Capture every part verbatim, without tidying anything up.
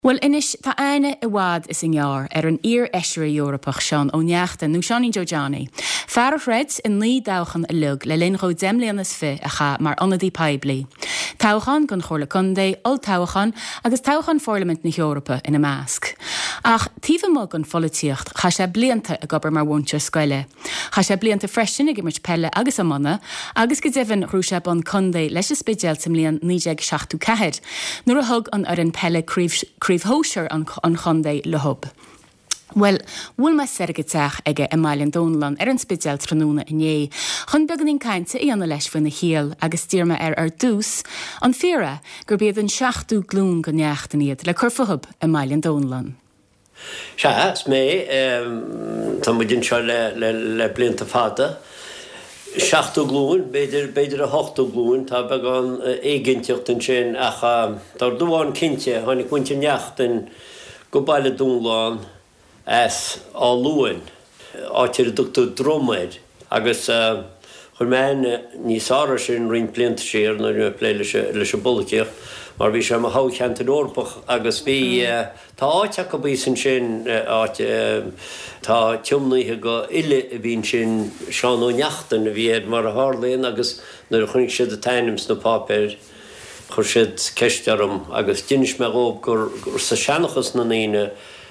Well, inis tá aine I wad is in jaar er an ear esra Europach Sean ó neachtain nó Seaní Georgiani. Far of Reds in lí dachan a lug le lin ro demlianas fi a cha mar anadí paibli. Tauchan gon chorla Condé, ol tauchan agus tauchan Parliament na Europa in a mask. Ach tífa mo gon folitiocht cha sé blianta a gobar mar wontir scoile. Cha sé blianta freisin ag imirt pelle agus a manna, agus go defin rúse bon Condé leis a spidjel sim lian níjeg seachtú cahed. Nur a hug an ar an pelle críf Críomh hóseir an, an Condé le hub. Well, bhfuil me sergeteach ige I Mailen Dónlan ar an spidéal tróna inné, chun began in cainte I anna leis fan na híal agus tíorma ar ar dús, an fíra gur bead an seachtú glún go neachtain iad le curfahub I Mailen Dónlan. Seas mé, tá mu din seo le, le, le blianta fada, seachtú glún, beidir, beidir a hochtú glún, tá began éiginteocht an sin ach tar dúháin cinte, hánig muinte neachtain go baile Dónlan as á luúin, áitir a dúchtú dromid, agus uh, chur mean níos ára sin rin blianta sér na nu plé leis a boliciach, mar bhí sé a hácheanta orpach agus bhí uh, tá áiteach go bhísan sin uh, áit uh, tá tiomnaithe go ile a bhín sin seán ó neachtain a bhíad mar a hálíonn agus nuair a chunig siad a tainims na pápéir chur siad ceistearm agus dinis me rób gur, gur sa seanachas na níine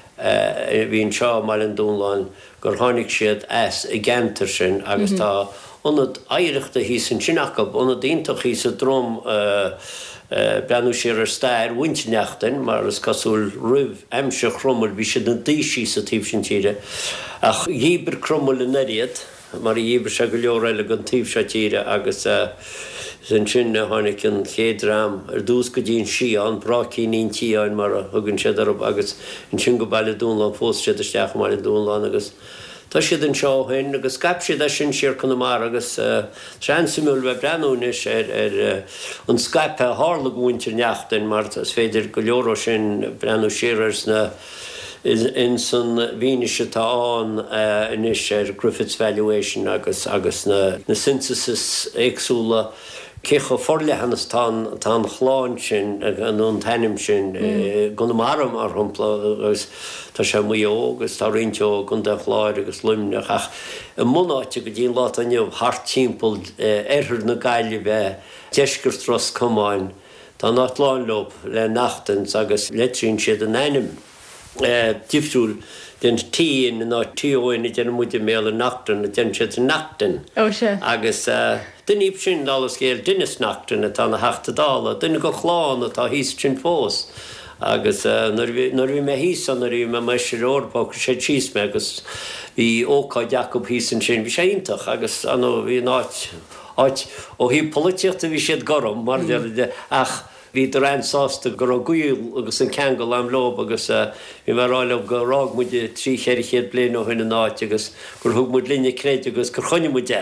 uh, bhín seo Mailen Dónlan gur tháinig siad as i gceantar sin agus mm-hmm. tá onad éireachta hí san sinachab, onad ionintach hí sa drom uh, Uh, Breanú sé ar stair wint neachtain, mar is cosúil rih amse chromul bhí siad an dísí sa tíb sin tíre. Ach dhíbar cromul in eriad, mar I dhíbar se go leor eile an tíb se tíre agus uh, san sin tháinig an chéadram ar dús go dtíon síán, brací níon tíáin mar a thugann siad arb agus an sin go baile Dónlan fós siad isteach mar in Dónlan agus tá siad an seo hain agus cap siad a sin siar chun mar agus transimúil bheith breanúnis ar, ar uh, an scape hála gúintir neachtain mar as féidir go leoró sin breanú séirs na in san bhíneise tá an uh, inis ar Griffiths Valuation agus agus na, na synthesis éagsúla Cecho forlehannas tá tá chláin sin an an tainim sin mm. gona maram ar thumpla agus tá sé mu agus tá rinteo gon de chláir agus lumneach ach an mnáte go dtíon lá aniuh hart timppel erthir na gaiile bheith deisgur tros cumáin tá ná láin lob le nachtans agus letrin siad an ainim difriúil den tíin ná tíóin I den muide méle nachtan a den siad nachtan. Oh, sure. Agus uh, den íb sin dálas géir dinnes nachtan a tá na heachta dála, duna go chláán a tá hís sin fós. Agus uh, nar bhí me hís an nar bhí me me sé orpach sé tíos me agus bhí ócá Jacob hísan sin bhí sé intach agus an bhí náit áit ó hí políteachta bhí siad gorom mar mm. ach Bhí do ransásta go gúil agus an ceangal am lob agus bhí mar ráile go rág muide trí chéir chéad blian ó hunna náit agus gur thug mud linne créid agus gur chuine mu de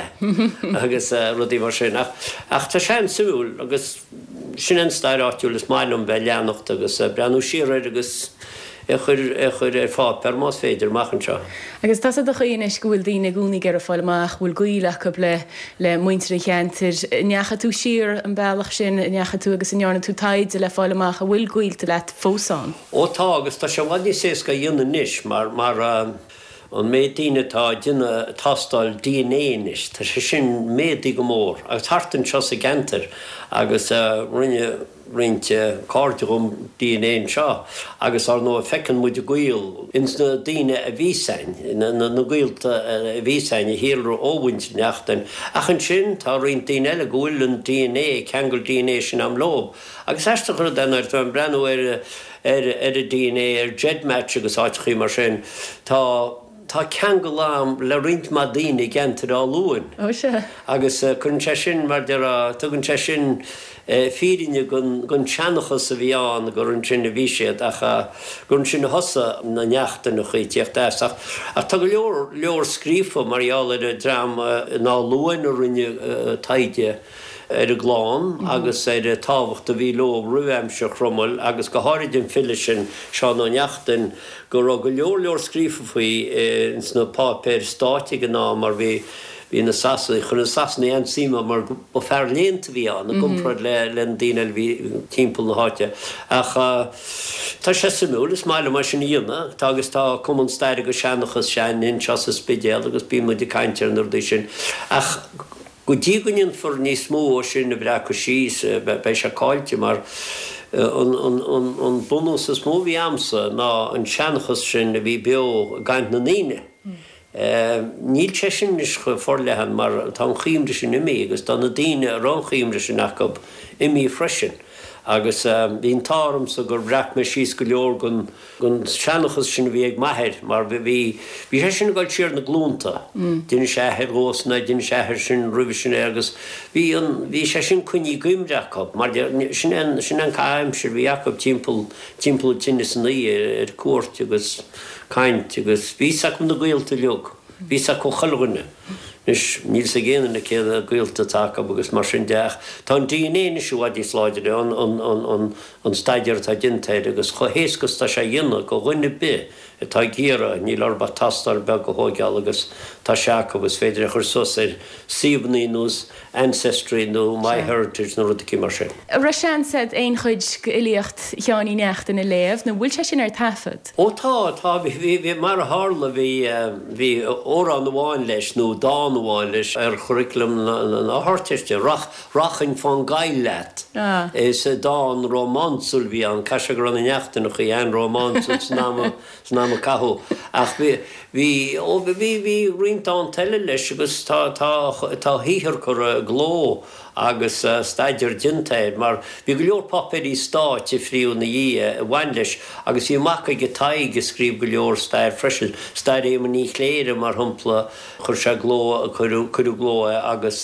agus rudí mar sin ach, ach tá sean súil agus sin an stair áitiúil is mailumm be leannacht agus breanú siar agus e chur e chur ar fá per más féidir machchan seo. Agus tá a chuoine sgúil daoine gúnig ar a fáilach bhfuil gúileach go le le muintre cheantir neacha tú siar an bailach sin neacha tú agus inarna tú taid le fáileach a bhfuil gúilte le fósán. Ó tá agus tá se bhhaí sés go dhéanana níis mar mar um, an médíine tá dine tastal D N A níis, tá sé sin médí go mór agus hartan seo sa gentar agus uh, rinne rinte cardúm D N A seo agus ar nó fecin muide gúil ins na daine a bhísain na na gúilta a bhísain i híalú óhaint neachtain ach an sin tá rion daine eile gúil an D N A ceangal D N A sin am lob agus eiste chu den ar bhean breanú ar ar ar a D N A ar jedmatch agus áitchaí mar sin tá Tá ceangal am le rint má daine gentar á luúin. Ó se. Agus uh, chun te sin mar de tugann te sin uh, fírinne gon gon teannachas a bhí an gur an sin a bhí siad ach gur sin na hosa na neachtain nach chuí tíocht ach ach tá go leor leor scrífa mariaal ar a drám uh, ná luúin a rinne uh, taide ar a gláán agus ar a táhacht a bhí lo ruamse chromul agus go háiridin fille sin seán ó neachtain go ra go leor leor scrífa faoi ins na pápéir státe go ná mar bhí hí na sasa chun sasna an sima mar bo fer léint bhí an na gomprad le len díine bhí timppel na háte ach tá sé simú is meile mar sin íonna tágus tá cuman stair go seannachas sein in chas spidéal agus bí mu de caiintear nó dé sin ach go ddígann for níos mó sin na bhre go síos bei se cáilte mar an bonus is mó bhí amsa ná an seannachas sin a bhí beo gaiint na níine. Níl sé sin is go forlehan mar tá chiimre sin imi agus tá na daine ran chiimre sin acu imi freisin. agus bhín tám sa gur breach me síos go leor gon gon seannachas sin bhí ag maithir mar bhí bhí sé sin gáil siar na glúnta. Duine sé herósna, duine sé sin ruhi sin agus bhí bhí sé sin chuní gimreach mar sin an sin an caiim se bhí acu timppel timppel tinine san í ar cuat agus caiint agus bhí sa chun na gaolta leog. Bhí sa có chalganne. Nis níl sa géanana na céad gaolta take agus mar sin deach. Tá an D N A is bhhaidí sláidir an an an an staidir tá dintéid agus chohéascas tá sé dhéanana go rinne be tá géara níl arba tastal be go hógeal agus tá seach agus féidir a chur sos ar siomhnaí nús ancestry nó MyHeritage nó rud mar sin. Ra sean said éon chuid go ilíocht teaní necht in a léamh nó bhfuil sé sin ar tafad? Ó tá tá bhí mar hála bhí bhí órán bháin leis nó dá bháin leis ar churriculum na háteiste rachan fan gail leat. Is dá románsúil bhí an cai gur an neachtainach í an románsúil snáma cathú. Ach bhí Bhí ó bhí bhí rionta an teile leis agus tá tá híthar chur gló agus staidir dintéid, mar bhí go leor papir í stáit i phríú na dhí bhain leis agus bhí mac go taigh scríb go leor stair freisin, stair é man ní chléire mar thumpla chur se gló chuú gló agus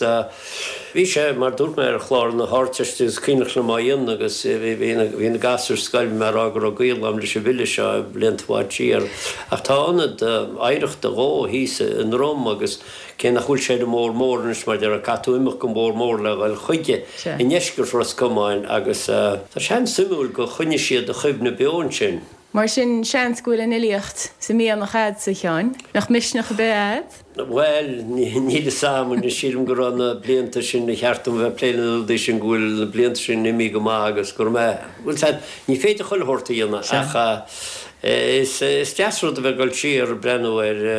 bhí sé mar dúirt mé ar chláir na háteiste cíneach le maíon agus bhí na gasar scail mar agur a gail am leis bhile se blintháid tíar ach tá anad éireach de rá híos an rom agus cé nach chuil sé mór mórnis mar de a catú imach go mór mór le bhil chuide i neisgur fras cumáin agus tá sean simúil go chunne siad a chuibh na beón sin. Mar sin seanscúil an ilíocht sa mí an nach chaid sa cheáin, nach misneach a bead? Well, níle saman is sílim go ranna blianta sin na cheartm bheith pléanú dé sin gúil na blianta sin nimí go má agus gur me. Bhfuil said ní féidir chuil horta dhéanana ach is deasrúd a bheith goil tíar brenn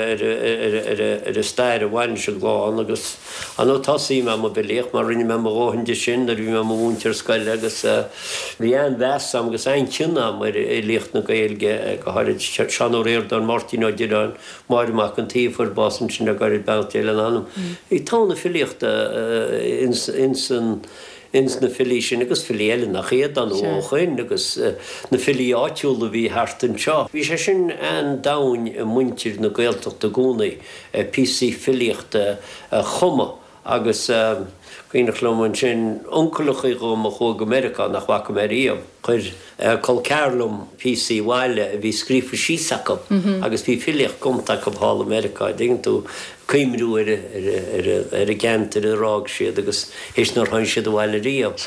ar a stair a bhain se gláán agus an ó tasí me mo beléoch mar rinne me móhainde sin a bhí me múntear scoil agus bhí an bheas am agus ein cinna mar é líocht na gailge go háid seanú réir don Martin óidirán máidirach an tíomhar básan sin a garid bentéile an anam. I tána filiochta in san ins na fili sin agus filiile nach chéad an óchain agus na fili áitiúla bhí hartan seo. Bhí sé sin an dain muintir na gaelteachta gúnaí P C filiochta chuma agus Cuoinechlum sin onculachaí go a chóg America nach bhac Ameriam chuir colcarlum P C bhaile a bhí scrífa sísacab agus bhí filioch gomta go Hall America ding tú cuimrú ar a gent ar a rág siad agus hés nar hain siad a bhhaile riam.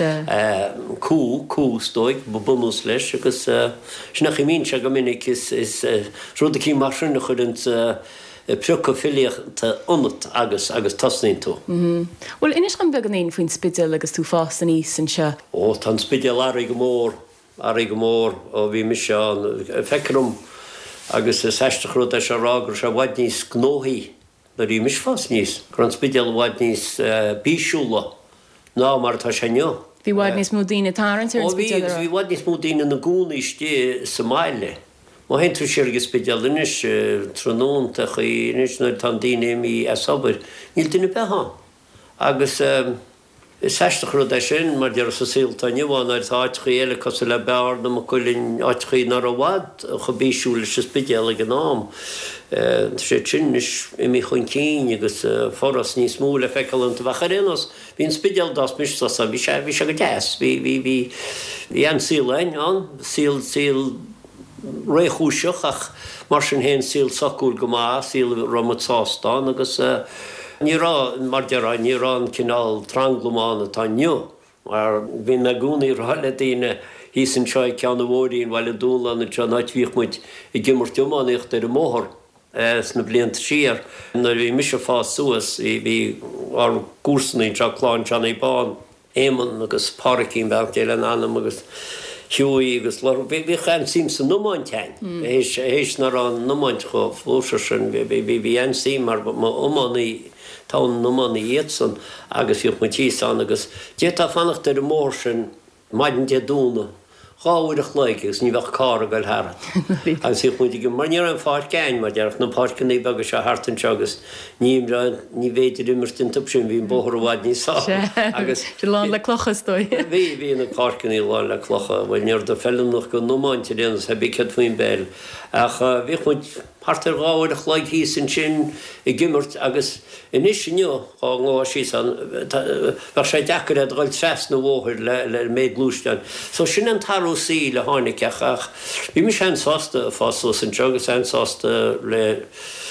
Cú cú stóig bunús leis agus sin nach imín se go minic is rud a cí mar sin nach chudint Pruca filiochta unat agus agus tasnaí tú. Well, inis gan beganín faoin spidéal agus tú fás an níos an se? Ó, tá spidéal arí go mór, arí go mór ó bhí mis seán fecrum agus seiste chrúd a se rágur se bhaid níos gnóthaí na rí mis fás níos. Gur an spidéal bhaid níos bíisiúla ná mar tá sé neo. Bhí bhaid níos mú daoine tarrant ar an spidéal? Ó, bhí bhaid níos mú daoine na gúnaí tí sa maile. Má hen tú sér go spidéalinis trónónta chuínis nó tan daoine í a sabair, níl duine behan. Agus seiste chrúd é sin mar dear sa sílta nniuháin ar táid chéile cos le bear na mo chuilinn áitchaí nar a bhd chu bíisiúla sa spidéala gan nám. sé sin is imi chun cín agus forras níos mú le feicalanta bhacharénos hín spidéal das mis sa bhí sé bhí se go deas. Bhí bhí an sílain an síl síl réchúiseach ach mar sin hen síl sacúil go má síl romatáán agus nírá mar dearrá nírán cinál tranglamána tá nniu mar bhí na gúnaí ráile daine hí san seo ceanna bhóirín bhile dúla na te náidhíoch muid i gimmartúmáíocht ar a móthir sna blianta siar na bhí mis fá suas bhí ar gúsnaí tra chláin Johnny Bán éman agus paracín bheith déile anam agus hiúí agus bhí chan sim san nómáin tein. Héis nar an nómáint go fósa sin bhí an sim mar ómánaí tá nómánaí éadsan agus bhíoh mu tí san agus dé tá fannacht ar mór sin maidin de dúna. Cháir a chléigegus ní bheith cá gail Harad. Agus sí chuid go mar níar an fáil cein mar dearach na páircin í agus se hartan tegus ní ní bhéidir immertin tub sin bhín bothar bhaid ní sá. Agus lán le clochas dói. Bhí bhí na páircin í lán le clocha, bhfuil níor do fellamnach go nómáinte déanas hebí cad faoin béil. Ach bhí chuid hartar gáir a chléig hí sin sin i gimmert agus inis sinniu á ngá sí san bhar sé dechar a gáil tres na bhóthir le méid lúistein. So sin an tarú sí le tháinig ach bhí mi sé sásta fáú san tegus an sásta le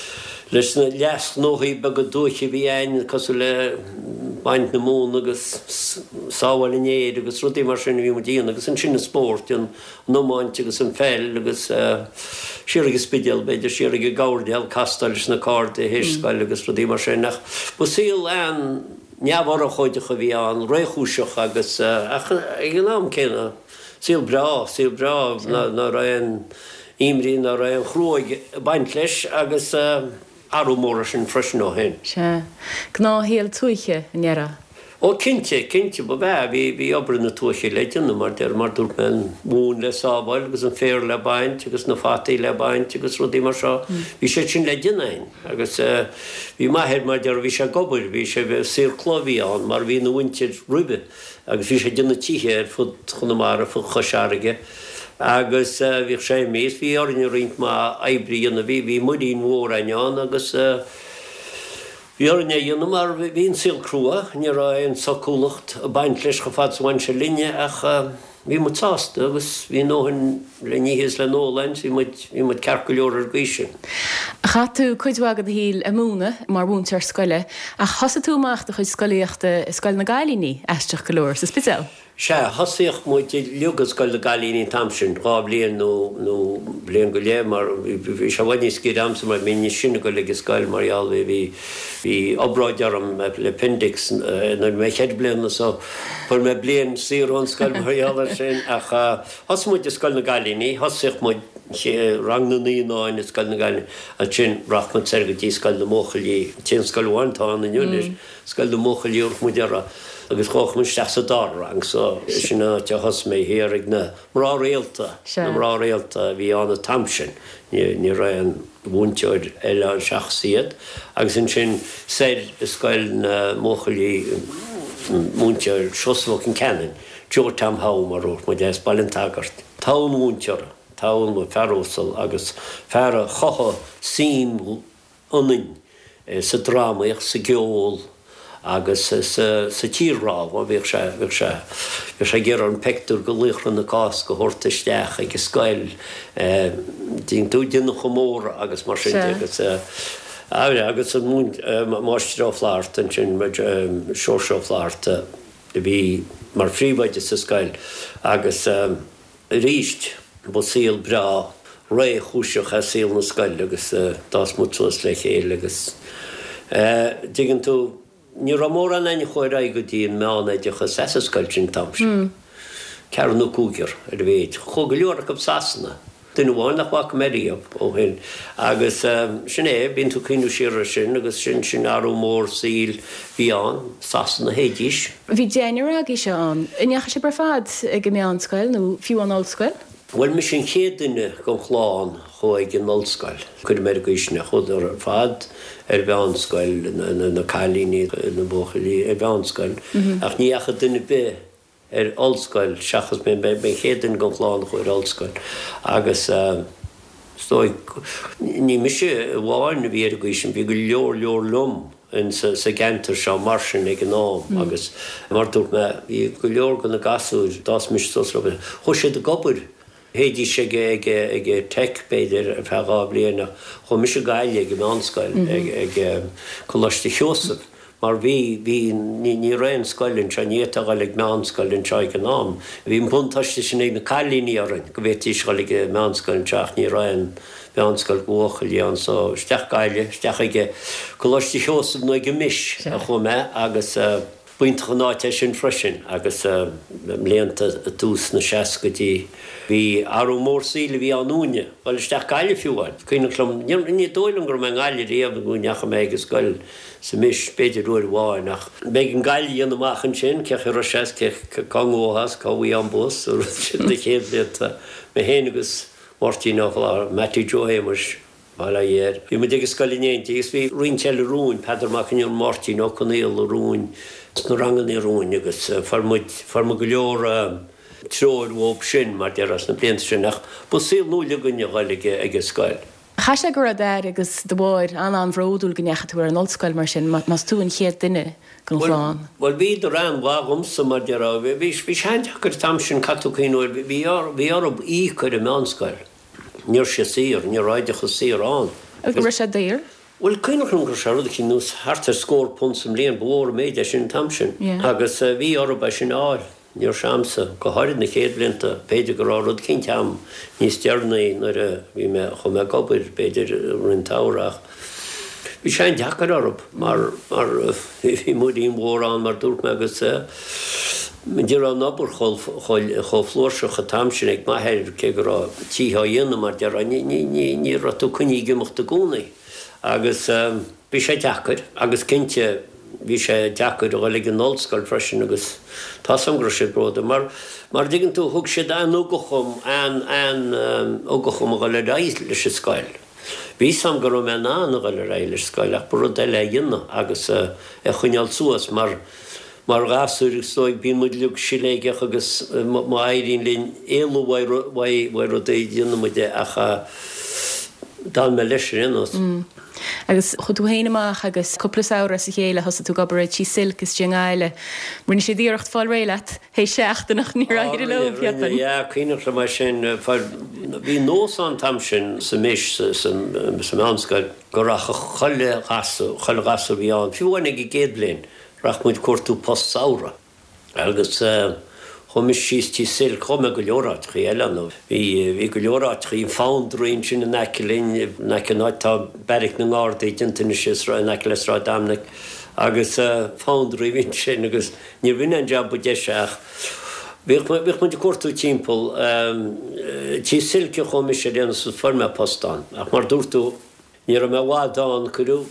leis na leas nóí be go dúiche bhí ein cosú le baint na mún agus sáhil inéad agus rudí mar sin bhí díana agus an sinna spórt an nómáint agus an fel agus siirige spideal beidir siirige gáirdeal castal leis na cáda héiscail agus rudí mar sin nach bu síl an neamhhar a chuidecha bhí an réithúiseach agus ag an nám céine síl bra síl bra na raon imrí na raon chróig baint leis agus arúmóra sin freisin ó hen. Se gná héal tuaiche nera. Ó cinnte cinnte ba bheith bhí bhí obair na tuaiche leideanna mar dear mar dúirt men mún le sábhail agus an fér le baint agus na fataí le baint agus rudí mar seo bhí sé sin leideanain agus bhí maithir mar dear bhí sé gobair bhí sé bheith sír chlóhí an mar bhí na bhaintear rúbe agus bhí sé duna títhe ar fud chunamara fu chosearige. Agus bhí sé mís bhí orne rint má ebriíonna bhí bhí mudín mhór aineán agus bhí orne dhéanana mar bhíon síl crua ní ra an sacúlacht a baint leis go fad bhain se linne ach bhí mu tásta agus bhí nóhan le níhés le nólain bhí mu cearcaúir ar gcuise. A cha tú chuidhagad híl a múna mar bhúnte ar scoile a chasa túachta chuid scoíochta scoil na gaalíní eisteach golóir sa spital. Se hasíoch muid legus goil na galíní tamsin rá blion nó blion go lé mar bhí se bhaine cí amsa mar mí sinna go legus scoil marall bhí bhí obráidearm le appendix na mé chead blianana so fu me blion síón scoil marall sin ach has muid de scoil na galíní hasíoch muid rang na níáin is scoil na galíní a sin rachman sergadtí scoil na móchailí tin scoilháintá na nniunis scoil na móchailíúr muideara agus choch mun steach sa dar rang so sinna te has mé hérig na mrá réalta na mrá réalta bhí anna tamsin ní ra an búnteir eile an seach siad agus in sin sé scoil na móchailí múnteir siosmhach an ceann Joe Tam Há mar úr mu déas ballin tagart tán múnteara tán mu ferósal agus fearra chocha sim onin sa drámaíoch sa geol agus sa tírá bhíh sé bhíh sé bhí sé ggéar an pectúr go luchran na cás go thuirtaisteach ag scoil dín tú duna chomór agus mar sin agus agus an mún máisteráfláart an sin seoseáfláart i bhí mar phríomhaide sa scoil agus ríist bu síl bra ré chúiseach a síl na scoil agus dás mútuas le chéile agus digann tú ní ra mór an aine chuir ra go dtíon meána decha sesascoil sin tamsin. Cear nó cúgur ar bhéid. Cho go leor go sasanna. Duna bháin nach bhac méíomh ó hin. Agus sin é bíon tú cinú siar sin agus sin sin arú mór síl bhí an sasanna héidís. Bhí déanaar agé se an. Ineacha sé bar fad ag go meánscoil nó fiú an oldscoil? Well me sin chéad duine go chláán chuig an oldscoil. Cuid mé goisna chud ar fad ar bheanscoil na cailíní na bóchailí ar bheanscoil. Ach ní acha duine bé ar oldscoil seachas mé mé chéad duine go chláán chuir oldscoil. Agus stoi ní mi sé bháin na bhí ar goisna bhí go leor leor lum in sa gentar seo mar sin ag an nám agus mar dúirt me bhí go leor go na gasúir dás mis tos ra chu sé a gobar. Hédí sé ag tech beidir a feá bliana chu mis se gaiile ag an anscoil ag choiste Joseph mar bhí bhí ní raon scoilinn se níta gáil meánscoilinn teag an nám. Bhí buntaiste sin ag na cailíní aran, go bhétí scoillig meánscoilinn teach ní raon beanscoil gochail líon so steach gaiile, steach ige choláistí seosamh nó ige mis a chumé agus buint chanáte sin freisin agus mléanta a tús na seaas gotí bhí arú mór síle bhí anúne, bhil isteach gaiile fiúháil. Cuoinelumm ní dóilm gur me gáile réamh gúneach mé agus scoil sa mis beidir úir bháinach. Beic an gaiile dhéanamachchan sin ceach ar seaas ceach cangóhas cáhí an bus ó sin na chéadléta me héanagus Martin áhla Matthew Johamers bhla dhéir. Bhí mu agus scoilnéint, agus bhí rionteile rún, Pedar Macanion Martin ó Conéal rún na rangan í rún agus farma go leor tróir bhób sin mar deras na blianta sinach, bu síl núla gunne gáige ag scoil. Cha sé gur a d agus do bháid an an bhródúil gnecha tú ar an oldscoil mar sin, mas tú an chéad duine gon chláán. Well bhí do ran bhagumsa mar derá, bhí seanteach gur tam sin catúchéúir, bhí orb í chuir a meánscoil. Níor sé sír, ní ráidecha sír an. Agus sé déir? Well cuineach an gur seúda cí nús hartar scór punt sem léon bhór méide sin tam sin. Agus bhí orb a sin áil. Níor seamsa go háirid na chéad blianta beidir go rárad cinnt am níos dearnaí nar a bhí me chu me gobir beidir rin táraach. Bhí sé deachar orb mar bhí muíon mhór an mar dúirt me agus dtíar an nabur cho flórseach a tam sin ag maithir cé gur títha dhéanam mar dear ní ratú chuní gimeachta gúnaí. Agus bhí sé deachar agus cinnte bhí sé deachar ó lig an oldscoil freisin agus tá samgra sé bróda, mar mar digann tú thug sé an ógachom an ógachom a gáil réil leis a scoil. Bhí sam gur me ná a gáil réil leis scoil ach bur de le dhéanana agus a chuineal suas mar mar gasúir stoig bíon muid luúg siléigeach agus má éirín lín éúhhair é dhéanana muide acha dal me leis rénos. Agus chud héineach agus copplas áras a chéile has tú gabar tí silgus de gáile. Rinne sé ddíocht fáil réileat, hé seachtainach ní rair le. Ja, cuineach le mar sin bhí nós an tam sin sa mis sa anscail go racha cholle gasú cholle gasú bhí an. Fiúhainnig i géad bliin, rach muid cuatú post saora. Agus chumis síos tí sil chuma go leorát chi eile. Bhí go leorát chi fándroin sin na necilín necinátá beric na ngádaí dintaine sis ra necilas rá damnic agus fándroí vín sin agus ní bhín an job bu deisiach. Bhíh mu de cuatú timppel tí silce chumis sé déana sa forma postán ach mar dúirtú ní a me bhádáin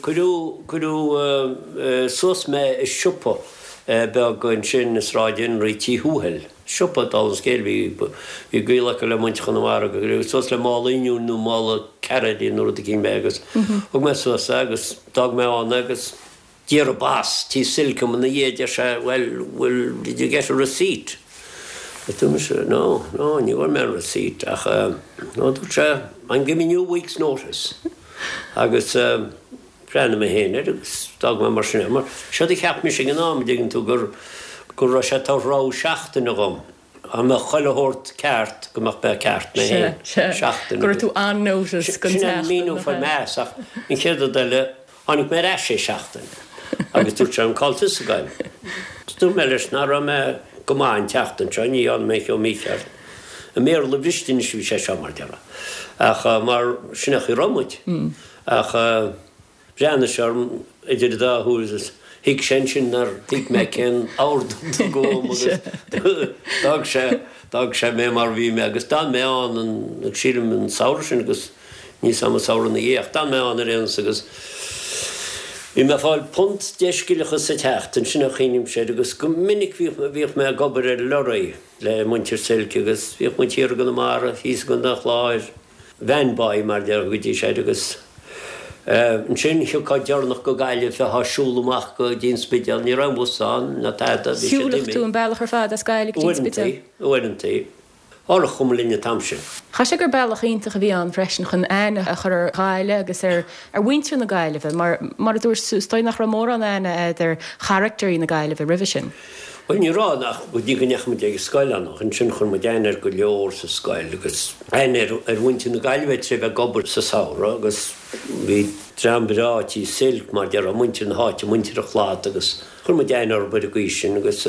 chuú sos me is siúpa be goin sin is ráidin rí tí húhel. Siúpa dálas céil bhí gcuile go le muint chunamara go grú sos le málaíú nó mála ceradí nó a cín agus. Thug me suas agus dag me an agus díar a bás tí silcam na dhéidir se bhfuil did you get a receipt? Tú me se no, no, ní bhar me receipt ach nó dú se an give me new week's notice. Agus brenne me héine agus dag me mar sin mar se i cheap me sin an ná diggin tú gur gur ra sé tá rá seachtain a gom. A me choilehort ceart gomach be ceart me hé seachtain. Gur tú annótas go míú fan meach in chéad deile annig mé éis sé seachtain. Agus dúirt se an caltas a gaim. Tú me leis ná ra me gomáin teachtain se ní an méich ó mícheart. A mé le bristin siú sé se mar deara. Ach mar sinnach i rammuid. Ach breanna sem idir dáthús hiic sin sin ar hiic me cén áardú góm dag sé dag sé mé mar bhí me agus dá mé an an sílim an saoir sin agus ní sam saoir na dhéach dá mé an a réans agus Bhí me fáil punt deiscilechas sa techt an sinna chinim sé agus go minic bhíoh me gobar ar loraí le muintir silce agus bhíoh muintíar go na mara hís go nach láir bhainbáid mar dear go dtí sé agus an sin hiúá dearnach go gaiile fe thsúlaach go dín spideal ní rambúsáin na taide Siúlaach tú an bailach ar fád a scaile dín Uintí. Ála chum líne tamsin. Cha sé gur bailach ionta a bhí an freisin chun aine a chur ar gaiile agus ar ar winter na gaiileh mar mar a dúir stoin nach ra mór an aine ar characterí na gaiileh rivision. Well ní rá nach go dtí go neachmuid ag scoileannach an sin chun déanaar go leor sa scoil agus éanaar ar bhainte na gaiilehid sé bheith gobar sa saora agus bhí dreambrátí silk mar dear a muinte na háte muinte a chlád agus chun déanaar bud a gí sin agus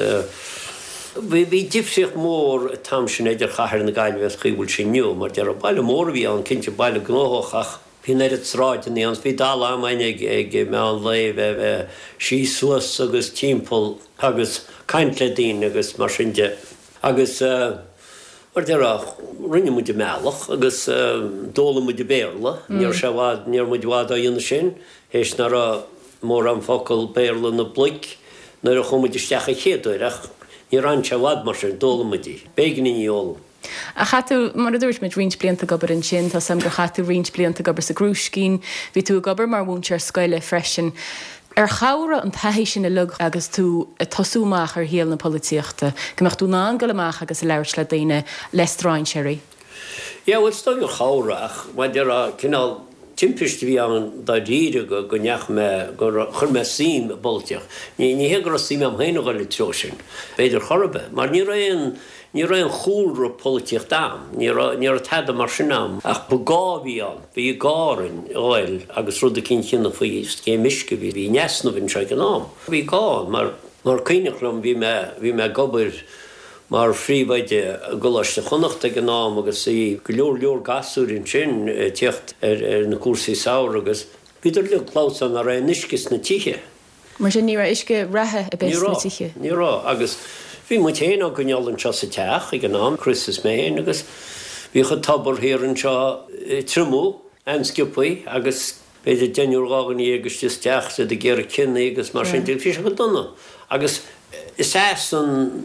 bhí bhí difriocht mór a tam sin idir chahar na gaiilehid chuúil sin nniu mar dear a bailile mór bhí an cinnte bailile glóthach hí éad ráid in ans bhí dá amhaine ag me an léh sí suas agus timppel agus caiintle daon agus mar sinnte agus mar deach rinne muide meach agus dóla muide béla, níor se bhád níor muid bhád a dhéana sin, hééis nar a mór an focail béla na blic nar a chumuide steach a chéadúireach ní ran se bhád mar sin dóla muidí, bégan í óla. A chatú mar a dúirt mit rins blianta gobar an sin, tá sam go chatú rins blianta gobar sa grúscín, hí tú gobar mar bhúnte ar scoile freisin. Ar chara an taihé sin a lug agus tú a tosúach ar héal na políochta, goach tú ná go amach agus a leirs le daine leráin séirí. Ja, bhfuil sto go chaúraach, mar de cinál timpiste bhí an dá díide go go neach me chur me sim a bolteach. Ní ní hé go sim am héine go le tro sin, beidir chorbe, mar ní raon ní raon chúra políocht dam, ní a teada mar sinam ach bu gáhí an, bhí gáin áil agus rud a cin chinna faoíist cé misce bhí bhí nesna bhín se an ám. Bhí gá mar mar cuinechlumm bhí bhí me gobar mar fríomhaide goláiste chunachta an ám agus í go leor leor gasúrin sin tíocht ar na cuasaí saoir agus bhíidir le chlás an a ra niscis na tithe. Mar sin ní isce rathe a bes na tithe. Ní rá agus bhí mu téana go neallann seo sa teach ag an ám Christmas méin agus bhí chu tabar hir an seo trimú an scipaí agus beidir déúr gágan í agus teach sa de ggéar cinna agus mar sin fi go donna. Agus is an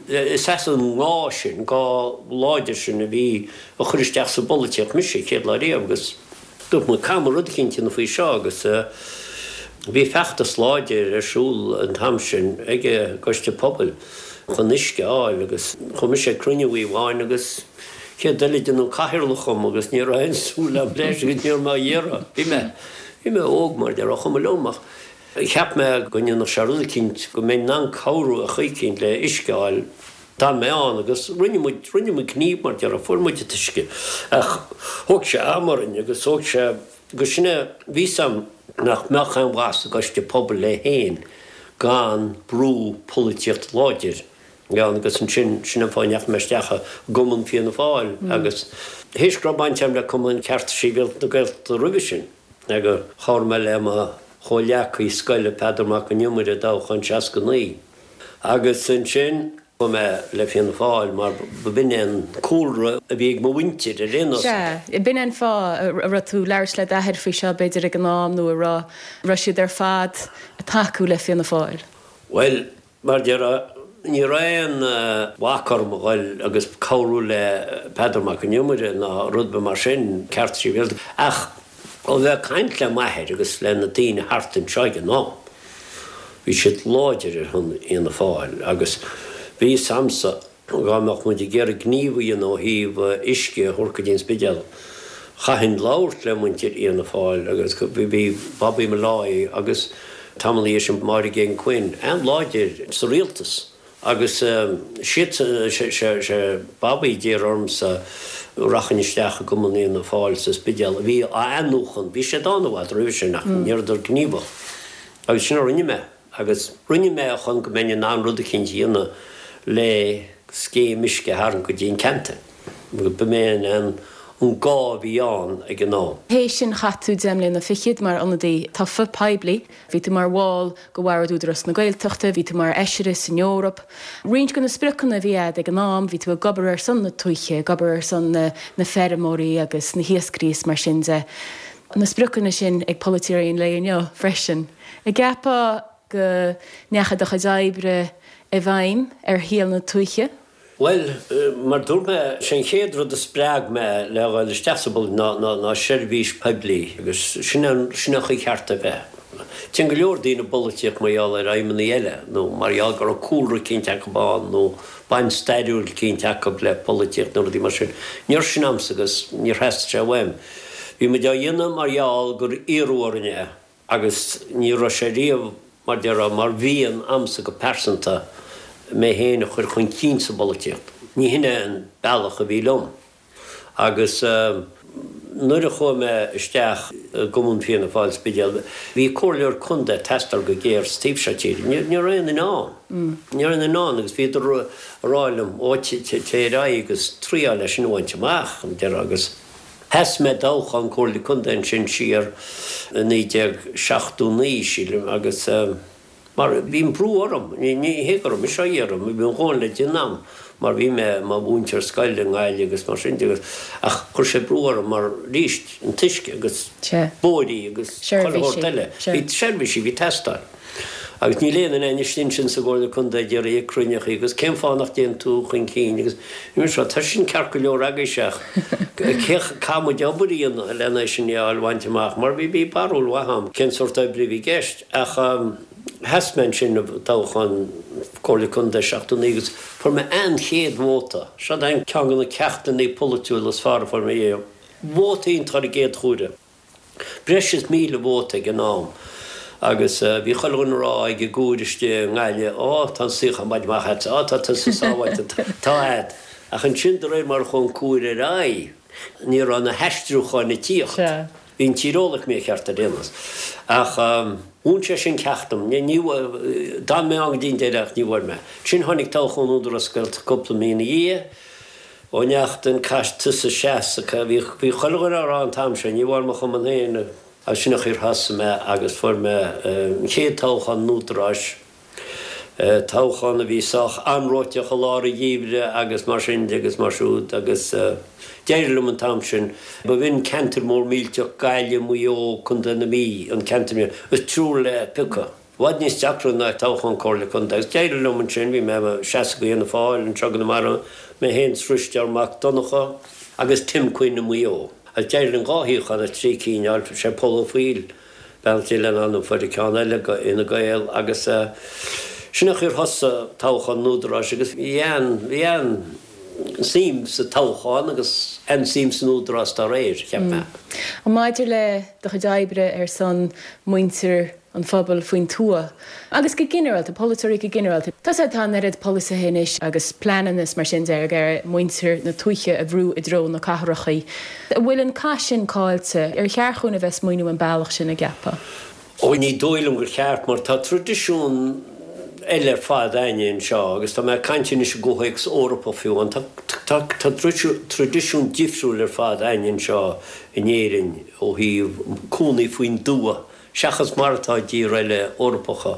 ngá sin gá láidir sin a bhí a chuiristeach sa bolteach mis sé chéad le ré agus dúb mu cam rud cinnte na faoi seo agus bhí fechtta sláidir arsúl an tam sin ige goiste pobl. Chun isce áil agus chum sé crunehí bháin agus ché deilidir nó caiirlachom agus ní raon súla bléis go níor má dhéra. Bhí me bhí me óg mar de chum leomach. Cheap me gonne nach seúla cinint go mé ná cabhrú a chuicinn le isceáil dá mé an agus rinne rinne mu cníb mar dear a formuide tuisce. Ach thug sé amarin agus thug sé go sinna ví sam nach meach an bhás agus de pobl le héin gan brú políocht láidir. Ja, agus an sin sinna fáineach meisteacha goman fianna fáil agus hééis grabbainteam le cum an ceart síbilt do gailt a rubi sin agus chár me le a choleachaí scoile peidirach go numide dá chun seaas go naí. Agus san sin go me le fianna fáil mar bin an cúra a bhí mo wintir a rénos. Se, bin an fá a ra tú leirs le dahead fao seo beidir ag an nám nó a rá ruisiid ar fad a taú le fianna fáil. Well, mar de ní raon bhachar mo gáil agus cabhrú le peidirach go numide ná rudbe mar sin ceart sí bhéil. Ach ó bheith caiint le maitheir agus le na daoine hartain seig an ná. Bhí siad láidir ar chun ina fáil agus bhí samsa gáach mu ggéar a gníomhaí nó híomh isce thurca dín spideal. Chaithinn láirt le muintir ina fáil agus bhí Bobby me láí agus tamlaí sin mar géin cuin an láidir sa rialtas. Agus siad sé Bobby déar ormsa rachanisteach go íon na fáil sa spideal. Bhí a anúchan, bhí sé dáhhaid roih sin nach níoridir gníomh. Agus sin rinne me, agus rinne me a chun go menne ná rud a cin díana le scé misce háan go dtíon cente. Be mé an an gá bhí an ag an ná. Hééis sin chatú demlinn na fichiid mar anna dí tafa peblií, ví tú mar bháil go bhharúdras na gailteachta, ví tú mar eisiris in Eorop. Rint gona spricna bhí ag an nám, ví tú a gobar ar san na tuiche, gobar ar san na, na ferramóí agus na hiascrís mar sinse. Na spricna sin ag polítíiríon leonneo freisin. I gapa go necha a chadáibre a bhaim ar héal na tuiche. Well, uh, mar dúr me sin chéad rud a spráag me le gáil isteachsabal ná ná seirbhís peblií agus sinna chu chearta bheith. Tin go leor daoine bolteach maiall ar aimimena eile, nó marall gur an cúra cinnte go bán nó bain staidirúil cinnte go le polteach nó dí mar sin. Níor sin amsa agus níor heasta sé bhhaim. Bhí me de dhéana marall gur iarúirne agus ní sé riamh mar de mar bhíon amsa go persanta mé héna chuir chun cín sa bolíocht. Ní hinine an bailach a bhí lom. Agus nuair a chu me isteach gomún fianna fáil spidéal, bhí cóirleor chunda testar go géir Steve Shatir. Ní raon in ná. Ní raon in ná agus bhí ráilm óte té rá agus tríá leis an bhaint amach an dear agus. Hes me dácha an cóirla chunda an sin siar nídeag seachtú ní sílim agus mar bhín brú orm, ní hégarm, is séarm, bhín gáin le dínam. Mar bhí me má búntear scaile gáile agus mar sin agus ach chuir sé brúar mar ríist an tuisce agus bódaí agus choirteile. Bhí seirbhísí bhí testáil. Agus ní léana aine sin sin sa gáil chunda dear é cruineach agus céim fánach déon tú chun cín agus nu seo tá sin cearca leor agaiseach. Céch cá deabaíon a lena sin eáil bhaint amach, mar bhí bí barúil waham cén sorta brihí gceist ach Hesmen sin táchan cóirla chunda seachtú nígus for me an chéad mhóta, se an ceangan na ceachtain í polúil as far for me é. Mhótaín tar a géad chúide. Breis is míle mhóta gan nám. Agus bhí choilún rá ag gúiriiste ngáile á tá sucha maid maithe á tá tá sáhaite táid. Ach an sin réir mar chun cúir rá ní an na heistrúcháin na tíocht. Bhín tírólaach mé cheart a démas. Ach ún sé sin ceachtam, dá mé an dín déireach ní bhfuir me. Sin tháinig táchún údar a scoilt coppla mína dhé, ó neacht an cast tusa seasacha, bhí choilgur ar an tam sé, ní bhfuir mo chum an héana a sinach ir hasa me agus for me chéad táchan núdráis. Táchan a bhí sách anróteach a lára dhíbre agus mar sin agus mar siúd agus déirlum an tam sin, ba bhín cantar mór mílteach gaile muo chun na mí an cantar mí, gus trúr le pica. Bhaid níos teachrú na táchan cóirla chun agus déirlum an sin, bhí me seasa go dhéana fáil an tregan na mar me héin sruistear mac donacha agus tim cuin na muo. As déirlum gáthícha a trí cíneal sé polo fhuiil, bealtí le an fudicán eile ina gael agus sinach ir hosa táchan núdrás agus bhían bhían sim sa táchan agus an sim sa núdrás tá réir cheappa. An maidir le do chudáibre ar san muintir an fphobal faoin tua. Agus go ginearalt, a polúirí go ginearalt. Tás é tá nerid polisa hénis agus planas mar sin ar gar muintir na tuiche a bhrú i dró na cathrachaí. Bhfuil an caisin cáilte ar chearchún a bheits muoinú an bailach sin na gceappa. Ó ní dóilm gur cheart mar tá tradiisiún eile fád aine seo, agus tá me cantin is gohaigs Europa fiú, an tá tradiisiún difriúil ar fád aine seo in éirin ó hí cúnaí faoin dua. Seachas martá dí réile Europacha,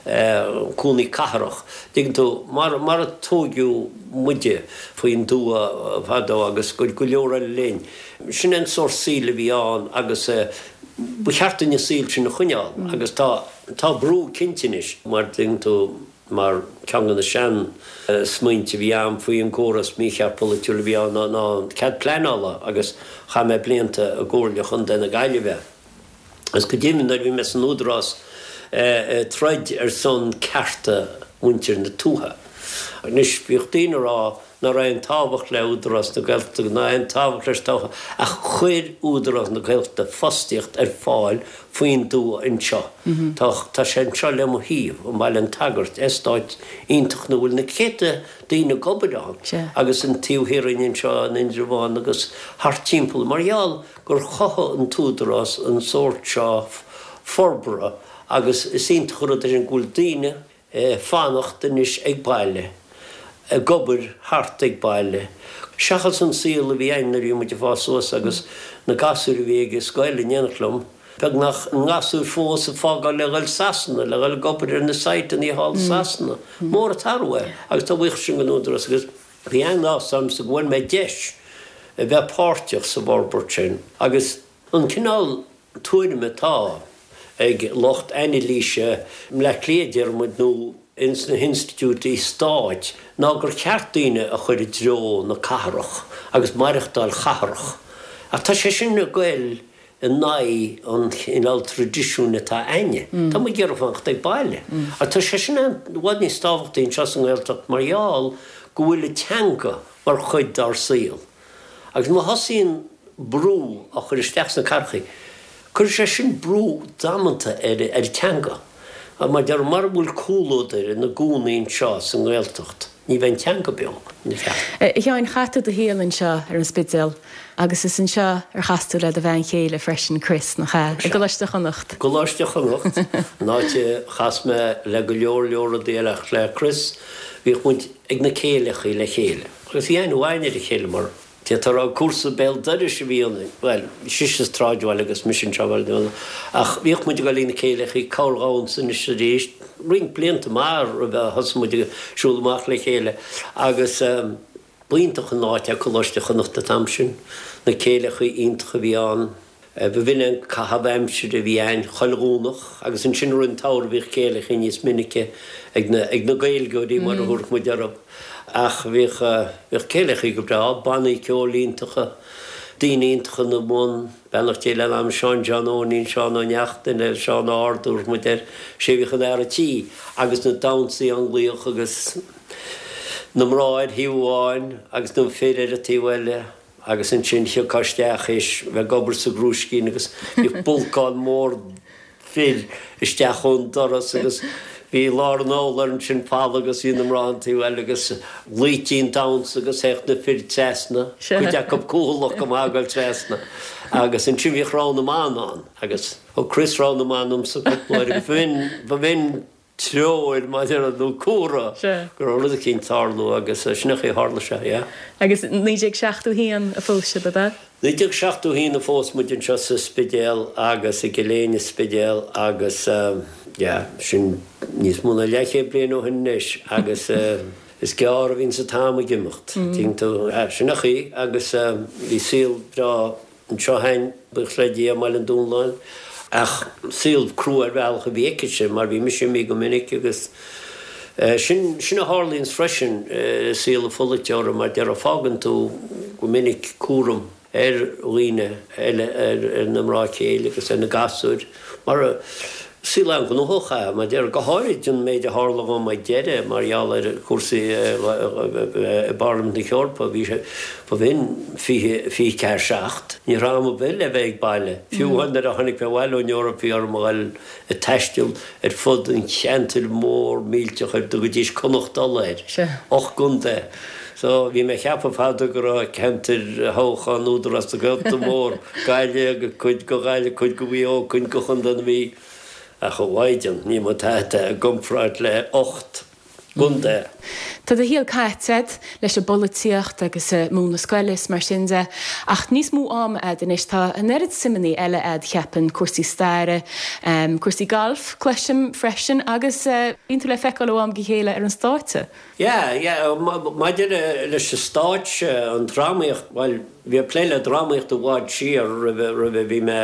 cúnaí cathrach. Dígann tú mar a tógiú muide faoin dua bhadó agus go go leor eile léin. Sin an sór síle bhí an agus bu cheartain síl sin na chuineáil, agus tá tá brú cintinis mar dígann tú mar ceangan na sean smaointe bhí am faoin córas mí cheart polúil bhí an ná cead pleanála agus cha me blianta a ggóirle chun den na gaile bheith. As go dtéimeann ar bhí me san údrás troid ar son cearta muintir na tútha. Nis bhíocht daoine rá na ra an tábhacht le údrás na gailta na an tábhacht leis tácha a chuir údrás na gailta fostíocht ar fáil faoin dua in seo. Tá sé seo le mo híomh ó maiil an tagart estáid ionintach na bhfuil na chéte daoine gobadáin agus an tíomhhéireann in seo an indrabháin agus thart timpeall margheall gur chotha an túdrás an sórt seo forbra agus is ionintach rud ar an gúil daoine fánacht den is ag baile. A gobar hart ag baile. Seachas an síl a bhí ainar í muid fásúas agus na gasúr bhí ag scoile neanachlum, peg nach gasúr fós a fága le gail sasna, le gail gobar ar na saitan í hall sasna. Mór a tarwa, agus tá bhuiich sin gan údras, agus bhí an ásam sa ghain me deis a bheith párteach sa barbart sin. Agus an cinál tuaire me tá ag locht aine líise le cléidir muid nó ins na Institute í stáid, ná gur ceartdaoine a chuir dró na cathrach, agus maireachtáil cathrach. A tá sé sin na gail in naí an inál tradiisiúna tá aine. Tá mu ggéarfancht ag baile. A tá sé sin bhhaid ní stábhachtaín seas an ghilteach margheall go bhfuil teanga mar chuid dar síl. Agus má hasíon brú a chuir isteach na carchaí, chuir sé sin brú damananta ar teanga. A mae dyr mar bwyl cwlwyd yn y gŵn un sio sy'n gweiltocht. Ní bhain tean go beag. I teáin chatú a héalann seo ar an spidéal, agus is an seo ar chaú le a bhein chéile freisin Chris nach cha. I go leiste chonacht. Go leiste chonacht. Náte chas me le go leor leor a déalach le Chris, bhí chuint ag na céalach i le chéile. Chris í ein bhaine i chéile mar. Tí tar á cuasa bell deidir sé bhíonna. Well, síos tráidhil agus mission travel dúna. Ach bhíoch muid go lína céalach i cáilgáin san is réist. Ring blianta mar a bheith hasmuide siúlamach le chéile. Agus um, buintach an náte a choláiste chonacht a tamsin. Na céalach i iontacha bhí an. Be bhíine cahabhaimse de bhí ein choilgúnach. Agus an sin rún táir bhíh céalach in níos minice ag na, ag na gailgóidí mar a thuach muid arab. Ach bhíh bhíh céalach i go bra, bannaí ceolíntacha. Dín iontacha na mún, benach téile am Seán John O'Neill, Seán O'Neachtain, Seán Ardúr, mu der sé bhíh an ar a tí, agus na Downsaí Anglíoch, agus na mráid hiúháin, agus na féidir a tíhile, agus an sin hiú caisteach is, bheith gobar sa grúscín, agus bhíh bulcáin mór fil isteach ón doras, agus Bhí lár an ólar an sin fáil agus í na mráin tíhile, agus lítín Downs agus hecht na fir tresna, chuide go cúlach go mágail tresna, agus an sin bhíh rán na mánán, agus ó Chris rán na mánum sa gutláir, bhín bhín tróid má ar an nó cúra, gur rud a cín tárlú agus sinach í hála se, ja. Agus níideag seachtú hían a fóiste bada? Níideag seachtú hían a fós muid an seo sa spidéal agus i giléine spidéal agus ja, sin níos múna leiché blian ó hinnis, agus is gear a vín sa táma gimicht. Ting tú sinach í, agus bhí síl bra an seo hain buch leidí a mail an dúnláin, ach síl crú ar bhealach a bhéiciise, mar bhí mis mí go minic agus sin sin a hálíns freisin síl a fulla teora, mar dear a fágan tú go minic cúram ar líne ar na mrá chéile agus ar na gasúid, mar sí le go nócha, mar dear go háirid an méid a hála go mai deire marall ar cuasaí barlam na cheorpa, bhí bhín fi ceir seacht. Ní rám a bhfuil le bheith baile. Fiúhanar a tháinig bhfuil ón Eorpaí ar máil a teisteil ar fud an cheantar mór mílteach ar do go dtís connacht doláir. Och gunda. So bhí me cheappa fáda gur ceantar hóchan údar as a gota mór, gaile chuid go gaile chuid go bhí ó chuin go chun den bhí. A go bhaidan, ní má táite a gomfráid le ocht gunda. Tá a híal caiitead leis a bolíocht agus múna scoilis mar sinse, ach níos mú am ad in is tá an erid siminí eile ad cheapan cuasaí staire, um, cuasaí golf, cleisim freisin, agus bhíonn tú le feiceáil am go chéile ar an stáite? Ja, ja, má de leis a stáit an drámaíocht, bhil bhí pléile drámaíocht a bháid siar ribh bhí me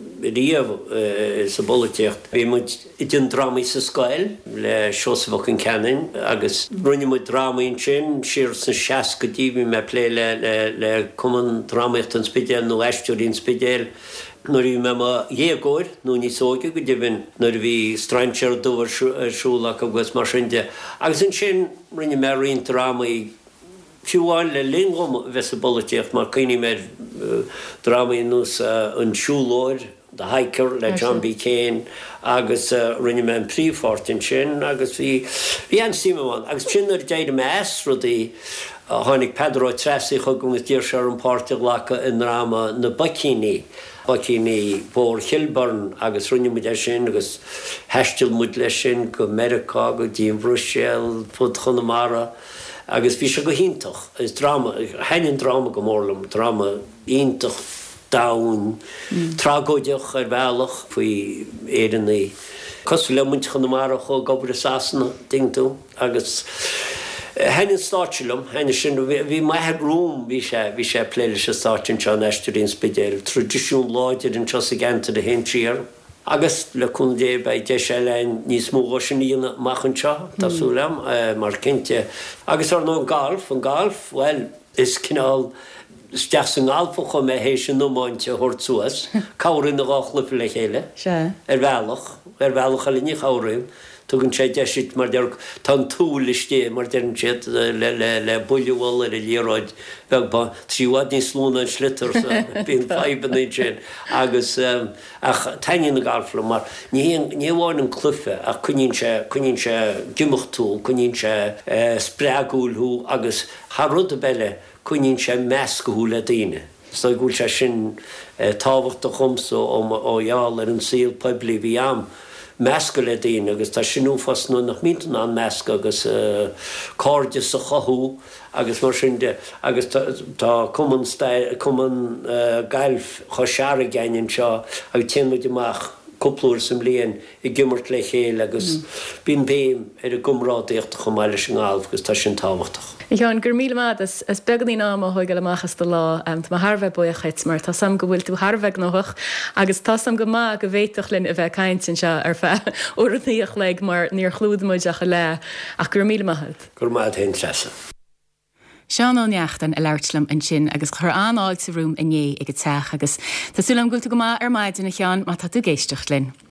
riamh sa bolíocht. Bhí muid idir drámaí sa scoil le seosbhach an ceannain, agus brunne muid drámaín sin, siar san seaas go dtí bhí me plé le le cuman drámaíocht an spidéal nó eisteúirín spidéal. Nuair bhí me má dhéagóir nó ní sóige go dtibhinn nuair bhí straintear dúhar siúlach agus mar sinnte. Agus an sin rinne me rion drámaí fiúháin le lingom bheits a bolíocht mar cuine me drámaí nús an siúlóir, the hiker le John B. Cain, agus uh, rinne me an príomhhartain sin, agus bhí bhí an síimeáin, agus sin ar déide me as rudí a tháinig Pedro Tresi chu go tíir se an páirte lecha in ráma na Bacíní. Bacíní bór Kilburn agus rinne muid sin, agus heistil muid lei sin go America, go dtí Brussel, fud Chonamara, agus bhí se go híntaach. Is drama, heinn drama go mórlam, drama íntaach, daun, mm. trágóideach ar bhealach faoi éannaí. Cosú le muint Chonamara chu gobar asasna dingtú, agus heinn stáitilumm, heinn sin bhí maithe rúm bhí sé bhí sé pléile se stáitin se an eisteúirín spidéal, tradiisiún láidir an tros a ganta a hen tíar. Agus le chun dé bei de sé lein níos mó sin íonna machchan seo, tásúlam, mar cinnte. Agus ar nó golf, an golf, well, is cinál steach san alfa chu mé hééis sin nómáinte thuirt suas, cabhrainn na gáchla le chéile, ar bhealach, ar bhealach a líní cabhrainn, tugann sé deisiid mar deir tan túlisté mar den sé le le bullhil ar a léráid bheag ba tríhád ní slúna an slitar bíon feban sin agus ach taine na garfla mar ní bháin an clufe ach chunín sé chunín sé gimachtú, chunín sé spréagúilthú agus Har rud a belle chunín sé meascaú le daine. Sta gúil sé sin táhacht a chumsa ó dheall ar an síl poblí bhí am measca le daine agus tá sinú fasnú nach mítan an measca agus cáde sa chothú agus mar sin de agus tá cuman cuman gailh cho seara gaiinn seo ag téanmuid amach cúplúir sem léon i gimmart le chéile agus bíon béim ar a gumrádaíocht chumáile sin gáilh agus tá sin táhachtach. Ián gur míle mád is beganí ná thuige le machchas do lá an má Harbheith buchait mar tá sam go bhfuil tú Harbheith nóach agus tá sam go má go bhéiteach linn a bheith caiintin se ar fe uirthaíoch le mar níor chlúdmuideach le ach gur míle maithad. Gur máid hen tresa. Seán óneachtain a leirtlam an sin agus chur anáil sa rúm inné ag go teach agus Tásúlam gúilta go má ar maidin na cheán má tá tú géisteach linn.